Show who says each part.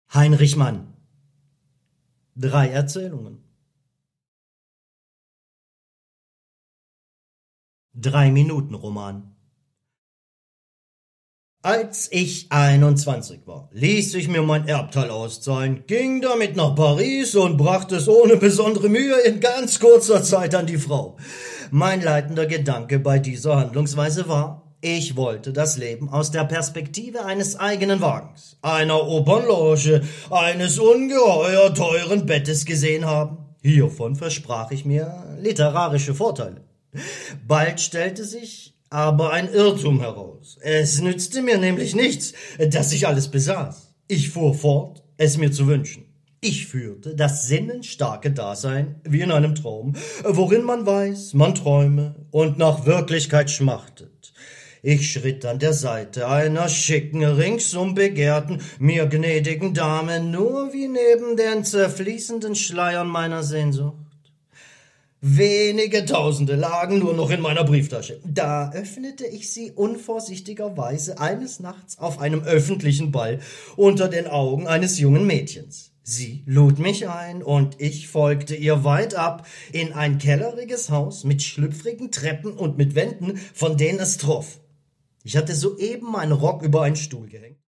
Speaker 1: Heinrich Mann. 3 Erzählungen. 3-Minuten-Roman. Als ich 21 war, ließ ich mir mein Erbteil auszahlen, ging damit nach Paris und brachte es ohne besondere Mühe in ganz kurzer Zeit an die Frau. Mein leitender Gedanke bei dieser Handlungsweise war: Ich wollte das Leben aus der Perspektive eines eigenen Wagens, einer Opernloge, eines ungeheuer teuren Bettes gesehen haben. Hiervon versprach ich mir literarische Vorteile. Bald stellte sich aber ein Irrtum heraus. Es nützte mir nämlich nichts, dass ich alles besaß. Ich fuhr fort, es mir zu wünschen. Ich führte das sinnenstarke Dasein wie in einem Traum, worin man weiß, man träume und nach Wirklichkeit schmachtet. Ich schritt an der Seite einer schicken, ringsum begehrten, mir gnädigen Dame nur wie neben den zerfließenden Schleiern meiner Sehnsucht. Wenige Tausende lagen nur noch in meiner Brieftasche. Da öffnete ich sie unvorsichtigerweise eines Nachts auf einem öffentlichen Ball unter den Augen eines jungen Mädchens. Sie lud mich ein, und ich folgte ihr weit ab in ein kelleriges Haus mit schlüpfrigen Treppen und mit Wänden, von denen es troff. Ich hatte soeben meinen Rock über einen Stuhl gehängt.